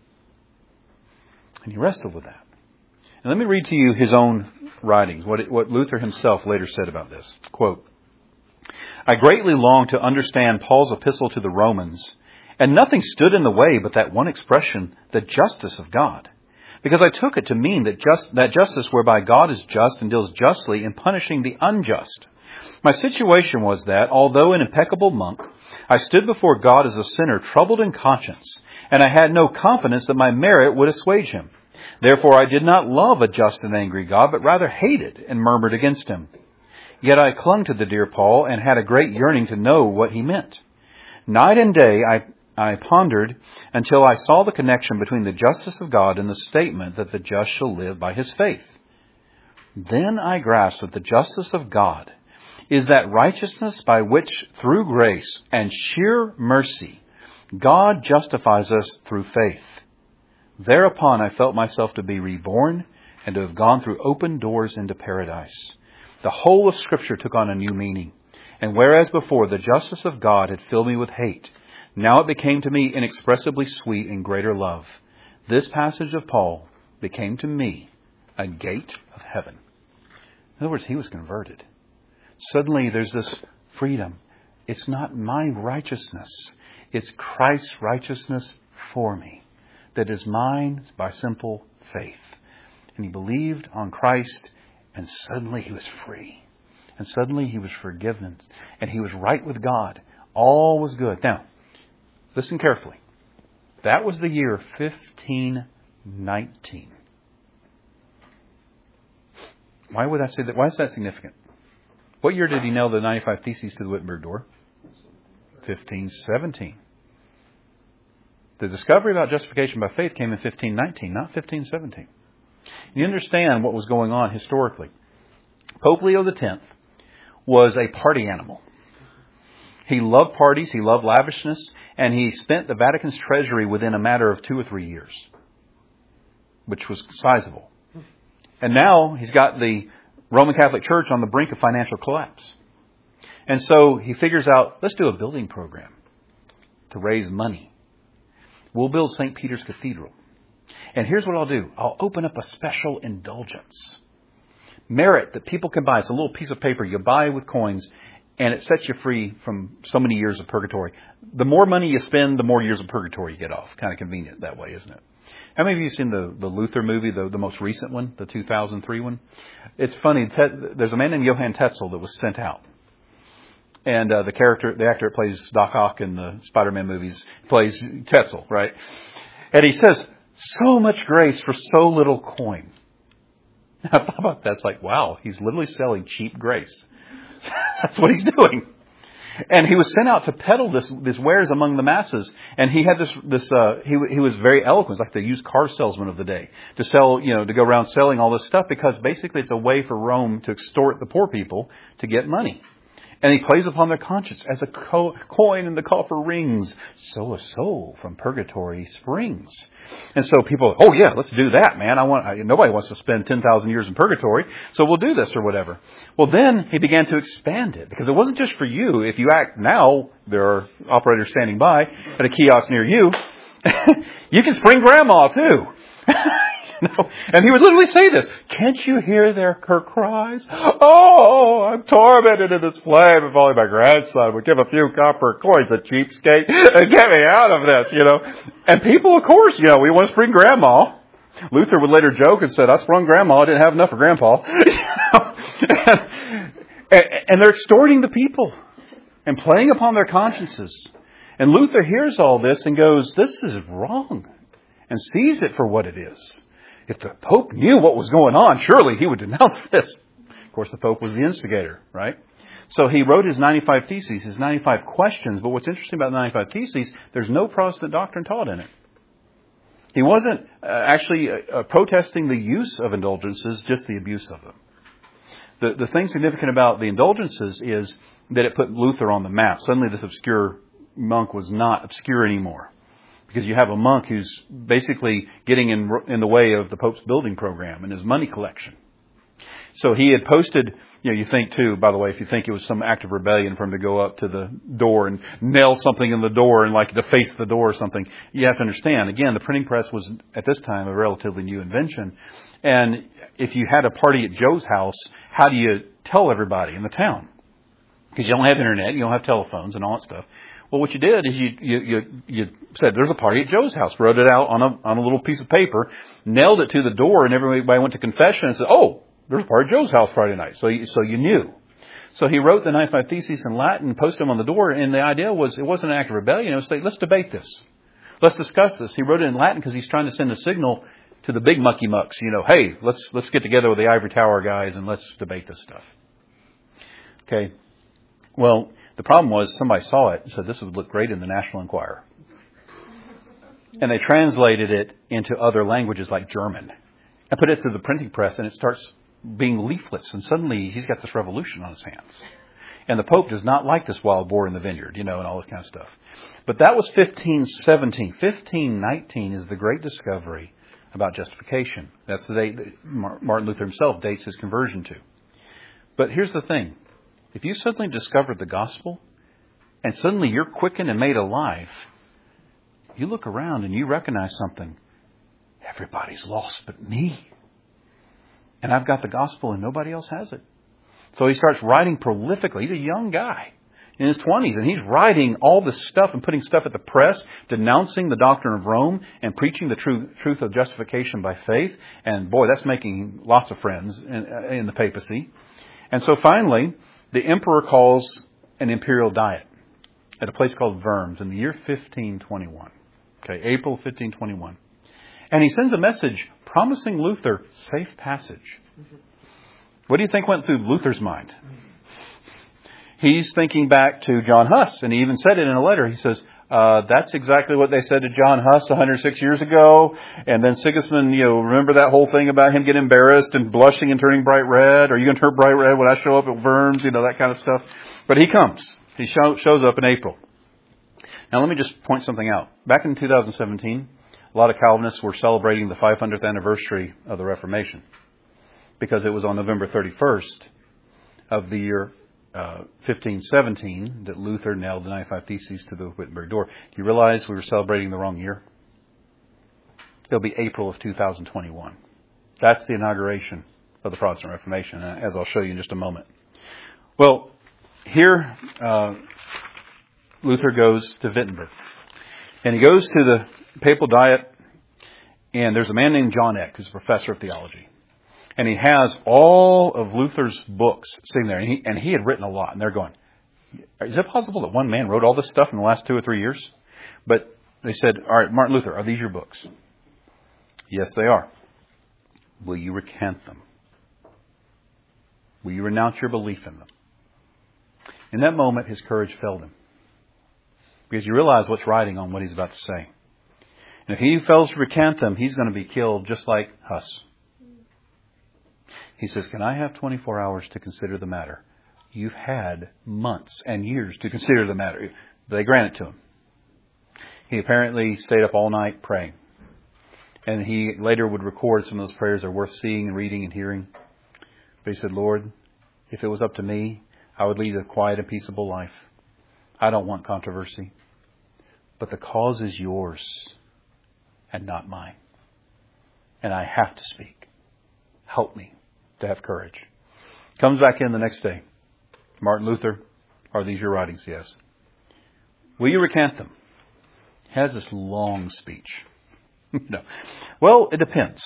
And he wrestled with that. And let me read to you his own writings, what, it, what Luther himself later said about this. Quote, I greatly long to understand Paul's epistle to the Romans. And nothing stood in the way but that one expression, the justice of God. Because I took it to mean that just that justice whereby God is just and deals justly in punishing the unjust. My situation was that, although an impeccable monk, I stood before God as a sinner troubled in conscience, and I had no confidence that my merit would assuage him. Therefore I did not love a just and angry God, but rather hated and murmured against him. Yet I clung to the dear Paul and had a great yearning to know what he meant. Night and day I I pondered until I saw the connection between the justice of God and the statement that the just shall live by his faith. Then I grasped that the justice of God is that righteousness by which, through grace and sheer mercy, God justifies us through faith. Thereupon I felt myself to be reborn and to have gone through open doors into paradise. The whole of Scripture took on a new meaning. And whereas before the justice of God had filled me with hate, now it became to me inexpressibly sweet and greater love. This passage of Paul became to me a gate of heaven. In other words, he was converted. Suddenly there's this freedom. It's not my righteousness. It's Christ's righteousness for me that is mine by simple faith. And he believed on Christ, and suddenly he was free. And suddenly he was forgiven. And he was right with God. All was good. Now, listen carefully. That was the year fifteen nineteen. Why would I say that? Why is that significant? What year did he nail the ninety-five Theses to the Wittenberg door? fifteen seventeen. The discovery about justification by faith came in fifteen nineteen, not fifteen seventeen. You understand what was going on historically. Pope Leo the tenth was a party animal. He loved parties, he loved lavishness, and he spent the Vatican's treasury within a matter of two or three years, which was sizable. And now he's got the Roman Catholic Church on the brink of financial collapse. And so he figures out, let's do a building program to raise money. We'll build Saint Peter's Cathedral. And here's what I'll do. I'll open up a special indulgence. Merit that people can buy. It's a little piece of paper you buy with coins, and it sets you free from so many years of purgatory. The more money you spend, the more years of purgatory you get off. Kind of convenient that way, isn't it? How many of you have seen the, the Luther movie, the, the most recent one, the two thousand three one? It's funny. There's a man named Johann Tetzel that was sent out. And uh, the character, the actor that plays Doc Ock in the Spider-Man movies, plays Tetzel, right? And he says, so much grace for so little coin. I thought about that. It's like, wow, he's literally selling cheap grace. That's what he's doing. And he was sent out to peddle this, this wares among the masses. And he had this, this, uh, he, he was very eloquent, like the used car salesman of the day, to sell, you know, to go around selling all this stuff, because basically it's a way for Rome to extort the poor people to get money. And he plays upon their conscience. As a co- coin in the coffer rings, so a soul from purgatory springs. And so people, oh yeah, let's do that, man. I want. I, nobody wants to spend ten thousand years in purgatory, so we'll do this or whatever. Well, then he began to expand it, because it wasn't just for you. If you act now, there are operators standing by at a kiosk near you. You can spring grandma too. No. And he would literally say this. Can't you hear their her cries? Oh, I'm tormented in this flame. If only my grandson would give a few copper coins, the cheapskate, and get me out of this, you know. And people, of course, you know, we want to spring grandma. Luther would later joke and said, I sprung grandma. I didn't have enough for grandpa. and, and they're extorting the people and playing upon their consciences. And Luther hears all this and goes, this is wrong, and sees it for what it is. If the Pope knew what was going on, surely he would denounce this. Of course, the Pope was the instigator, right? So he wrote his ninety-five Theses, his ninety-five questions. But what's interesting about the ninety-five Theses, there's no Protestant doctrine taught in it. He wasn't uh, actually uh, uh, protesting the use of indulgences, just the abuse of them. The, the thing significant about the indulgences is that it put Luther on the map. Suddenly this obscure monk was not obscure anymore. Because you have a monk who's basically getting in in the way of the Pope's building program and his money collection. So he had posted, you know, you think too, by the way, if you think it was some act of rebellion for him to go up to the door and nail something in the door and like deface the door or something, you have to understand, again, the printing press was at this time a relatively new invention. And if you had a party at Joe's house, how do you tell everybody in the town? Because you don't have internet, you don't have telephones and all that stuff. Well, what you did is you, you you you said there's a party at Joe's house, wrote it out on a on a little piece of paper, nailed it to the door, and everybody went to confession and said, "Oh, there's a party at Joe's house Friday night." So you, so you knew. So he wrote the ninety-five Theses in Latin, posted them on the door, and the idea was it wasn't an act of rebellion. It was like, let's debate this, let's discuss this. He wrote it in Latin because he's trying to send a signal to the big mucky mucks. You know, hey, let's let's get together with the Ivory Tower guys and let's debate this stuff. Okay, well. The problem was somebody saw it and said this would look great in the National Enquirer. And they translated it into other languages like German and put it through the printing press, and it starts being leaflets. And suddenly he's got this revolution on his hands. And the Pope does not like this wild boar in the vineyard, you know, and all this kind of stuff. But that was fifteen seventeen. fifteen nineteen is the great discovery about justification. That's the date that Martin Luther himself dates his conversion to. But here's the thing. If you suddenly discovered the gospel and suddenly you're quickened and made alive, you look around and you recognize something. Everybody's lost but me. And I've got the gospel and nobody else has it. So he starts writing prolifically. He's a young guy in his twenties, and he's writing all this stuff and putting stuff at the press, denouncing the doctrine of Rome and preaching the true, truth of justification by faith. And boy, that's making lots of friends in, in the papacy. And so finally, the emperor calls an imperial diet at a place called Worms in the year fifteen twenty-one. Okay, April fifteen twenty-one. And he sends a message promising Luther safe passage. What do you think went through Luther's mind? He's thinking back to John Huss, and he even said it in a letter. He says, Uh, that's exactly what they said to John Huss one hundred six years ago. And then Sigismund, you know, remember that whole thing about him getting embarrassed and blushing and turning bright red? Are you going to turn bright red when I show up at Worms? You know, that kind of stuff. But he comes. He show, shows up in April. Now, let me just point something out. Back in two thousand seventeen, a lot of Calvinists were celebrating the five hundredth anniversary of the Reformation because it was on November thirty-first of the year uh, fifteen seventeen that Luther nailed the ninety-five Theses to the Wittenberg door. Do you realize we were celebrating the wrong year? It'll be April of two thousand twenty-one. That's the inauguration of the Protestant Reformation, as I'll show you in just a moment. Well, here uh, Luther goes to Wittenberg. And he goes to the Papal Diet, and there's a man named John Eck, who's a professor of theology. And he has all of Luther's books sitting there. And he, and he had written a lot. And they're going, is it possible that one man wrote all this stuff in the last two or three years? But they said, all right, Martin Luther, are these your books? Yes, they are. Will you recant them? Will you renounce your belief in them? In that moment, his courage failed him. Because you realize what's riding on what he's about to say. And if he fails to recant them, he's going to be killed just like Huss. He says, can I have twenty-four hours to consider the matter? You've had months and years to consider the matter. They grant it to him. He apparently stayed up all night praying. And he later would record some of those prayers are worth seeing and reading and hearing. But he said, Lord, if it was up to me, I would lead a quiet and peaceable life. I don't want controversy. But the cause is yours and not mine. And I have to speak. Help me to have courage. Comes back in the next day. Martin Luther, are these your writings? Yes. Will you recant them? He has this long speech. No. Well, it depends.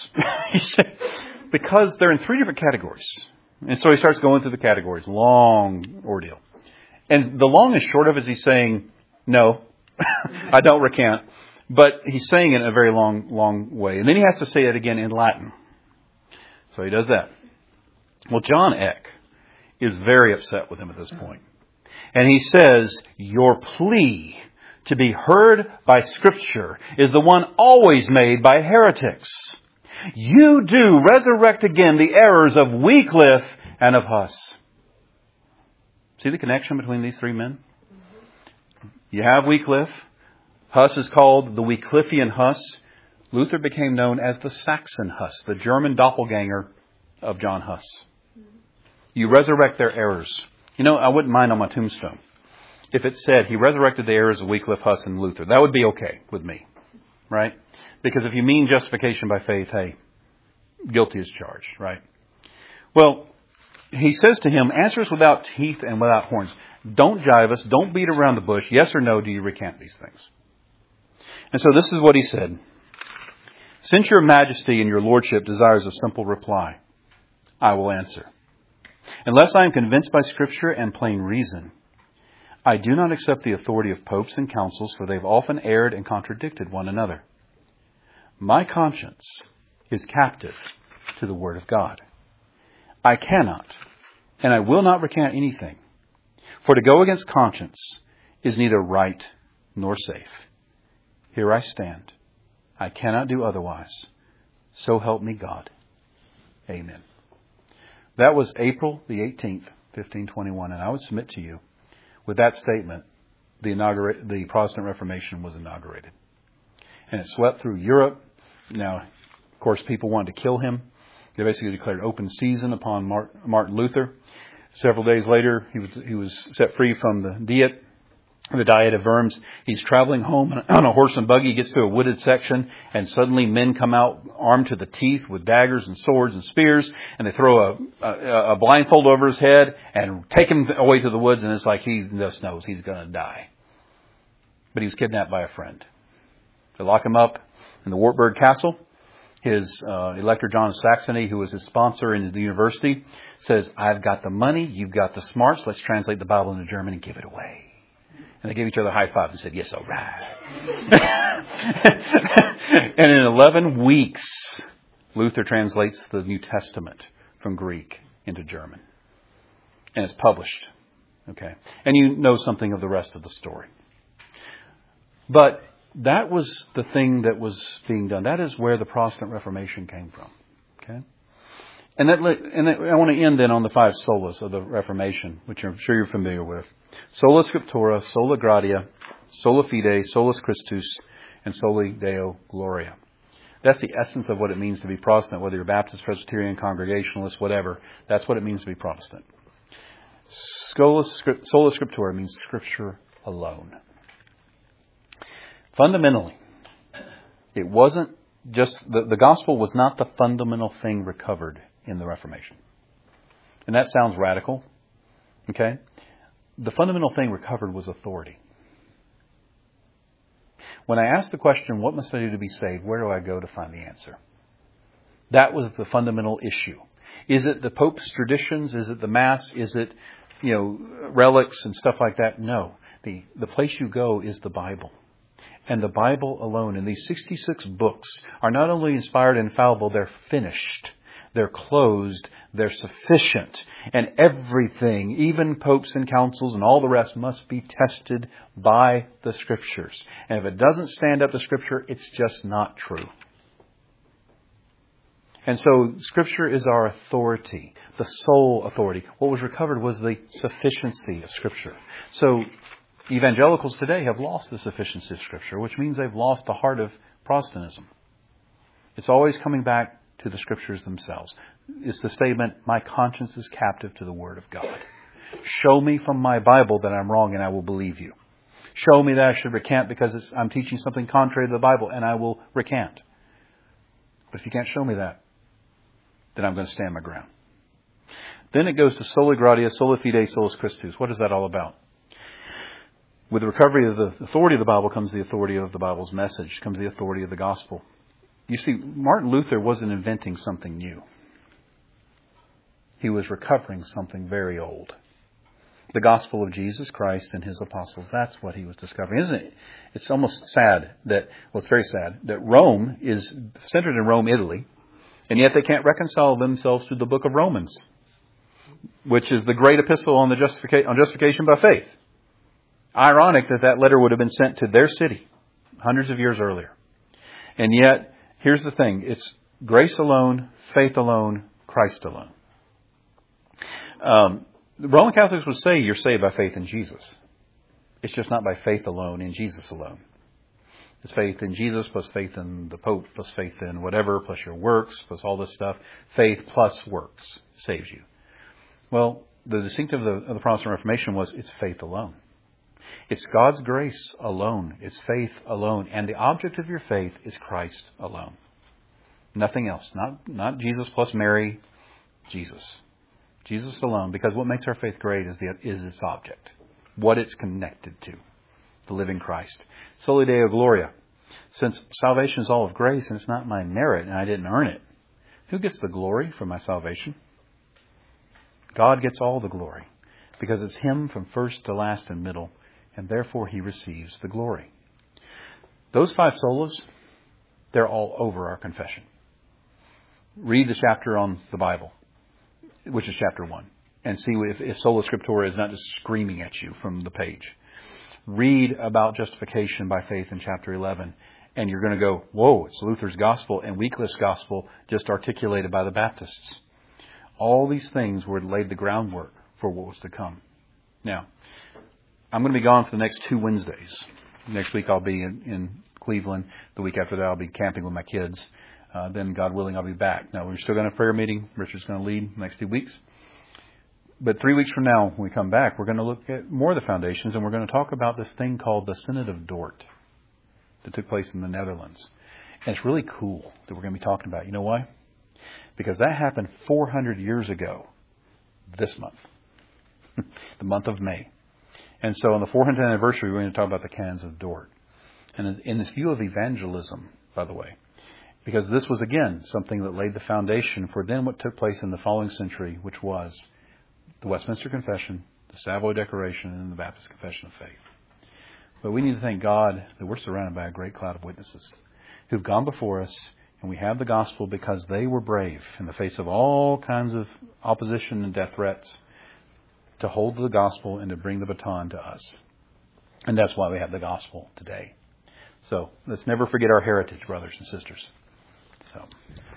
Because they're in three different categories. And so he starts going through the categories. Long ordeal. And the long and short of it is he's saying, no, I don't recant. But he's saying it in a very long, long way. And then he has to say it again in Latin. So he does that. Well, John Eck is very upset with him at this point. And he says, your plea to be heard by Scripture is the one always made by heretics. You do resurrect again the errors of Wycliffe and of Huss. See the connection between these three men? You have Wycliffe. Huss is called the Wycliffian Huss. Luther became known as the Saxon Huss, the German doppelganger of John Huss. You resurrect their errors. You know, I wouldn't mind on my tombstone if it said he resurrected the errors of Wycliffe, Huss, and Luther. That would be okay with me, right? Because if you mean justification by faith, hey, guilty as charged, right? Well, he says to him, answer us without teeth and without horns. Don't jive us. Don't beat around the bush. Yes or no, do you recant these things? And so this is what he said. Since your majesty and your lordship desires a simple reply, I will answer. Unless I am convinced by Scripture and plain reason, I do not accept the authority of popes and councils, for they've often erred and contradicted one another. My conscience is captive to the Word of God. I cannot, and I will not recant anything. For to go against conscience is neither right nor safe. Here I stand. I cannot do otherwise. So help me God. Amen. That was April the eighteenth, fifteen twenty-one. And I would submit to you, with that statement, the, inaugura- the Protestant Reformation was inaugurated. And it swept through Europe. Now, of course, people wanted to kill him. They basically declared open season upon Martin Luther. Several days later, he was he was set free from the Diet, the Diet of Worms. He's traveling home on a horse and buggy. He gets to a wooded section, and suddenly men come out armed to the teeth with daggers and swords and spears, and they throw a, a, a blindfold over his head and take him away to the woods, and it's like he just knows he's going to die. But he was kidnapped by a friend. They lock him up in the Wartburg Castle. His uh, Elector John of Saxony, who was his sponsor in the university, says, I've got the money, you've got the smarts, let's translate the Bible into German and give it away. And they gave each other high fives and said, yes, all right. And in eleven weeks, Luther translates the New Testament from Greek into German. And it's published. Okay. And you know something of the rest of the story. But that was the thing that was being done. That is where the Protestant Reformation came from. Okay? And that, and I want to end then on the five solas of the Reformation, which I'm sure you're familiar with. Sola Scriptura, Sola Gratia, Sola Fide, Solus Christus, and Soli Deo Gloria. That's the essence of what it means to be Protestant, whether you're Baptist, Presbyterian, Congregationalist, whatever. That's what it means to be Protestant. Sola Scriptura means Scripture alone. Fundamentally, it wasn't just, the, the gospel was not the fundamental thing recovered in the Reformation. And that sounds radical. Okay? The fundamental thing recovered was authority. When I asked the question, what must I do to be saved? Where do I go to find the answer? That was the fundamental issue. Is it the Pope's traditions? Is it the Mass? Is it, you know, relics and stuff like that? No. The, the place you go is the Bible. And the Bible alone. And these sixty-six books are not only inspired and infallible, they're finished. They're closed. They're sufficient. And everything, even popes and councils and all the rest, must be tested by the Scriptures. And if it doesn't stand up to Scripture, it's just not true. And so Scripture is our authority, the sole authority. What was recovered was the sufficiency of Scripture. So evangelicals today have lost the sufficiency of Scripture, which means they've lost the heart of Protestantism. It's always coming back to the Scriptures themselves. It's the statement, my conscience is captive to the Word of God. Show me from my Bible that I'm wrong and I will believe you. Show me that I should recant because it's, I'm teaching something contrary to the Bible and I will recant. But if you can't show me that, then I'm going to stand my ground. Then it goes to Sola Gratia, Sola Fide, Solus Christus. What is that all about? With the recovery of the authority of the Bible comes the authority of the Bible's message, comes the authority of the gospel. You see, Martin Luther wasn't inventing something new. He was recovering something very old. The gospel of Jesus Christ and His apostles. That's what he was discovering. Isn't it? It's almost sad that, well, it's very sad, that Rome is centered in Rome, Italy, and yet they can't reconcile themselves to the book of Romans, which is the great epistle on the justification, on justification by faith. Ironic that that letter would have been sent to their city hundreds of years earlier. And yet, here's the thing. It's grace alone, faith alone, Christ alone. Um, the Roman Catholics would say you're saved by faith in Jesus. It's just not by faith alone in Jesus alone. It's faith in Jesus plus faith in the Pope plus faith in whatever plus your works plus all this stuff. Faith plus works saves you. Well, the distinctive of the, of the Protestant Reformation was it's faith alone. It's God's grace alone. It's faith alone. And the object of your faith is Christ alone. Nothing else. Not, not Jesus plus Mary. Jesus. Jesus alone. Because what makes our faith great is, the, is its object. What it's connected to. The living Christ. Soli Deo Gloria. Since salvation is all of grace and it's not my merit and I didn't earn it, who gets the glory for my salvation? God gets all the glory. Because it's Him from first to last and middle. And therefore He receives the glory. Those five solas, they're all over our confession. Read the chapter on the Bible, which is chapter one, and see if, if Sola Scriptura is not just screaming at you from the page. Read about justification by faith in chapter eleven, and you're going to go, whoa, it's Luther's gospel and Wycliffe's gospel just articulated by the Baptists. All these things were laid the groundwork for what was to come. Now, I'm going to be gone for the next two Wednesdays. Next week I'll be in, in Cleveland. The week after that I'll be camping with my kids. Uh, then, God willing, I'll be back. Now, we're still going to have a prayer meeting. Richard's going to lead the next two weeks. But three weeks from now, when we come back, we're going to look at more of the foundations, and we're going to talk about this thing called the Synod of Dort that took place in the Netherlands. And it's really cool that we're going to be talking about. You know why? Because that happened four hundred years ago this month, the month of May. And so on the four hundredth anniversary, we're going to talk about the Canons of Dort. And in this view of evangelism, by the way, because this was, again, something that laid the foundation for then what took place in the following century, which was the Westminster Confession, the Savoy Declaration, and the Baptist Confession of Faith. But we need to thank God that we're surrounded by a great cloud of witnesses who've gone before us, and we have the gospel because they were brave in the face of all kinds of opposition and death threats to hold the gospel and to bring the baton to us. And that's why we have the gospel today. So let's never forget our heritage, brothers and sisters. So.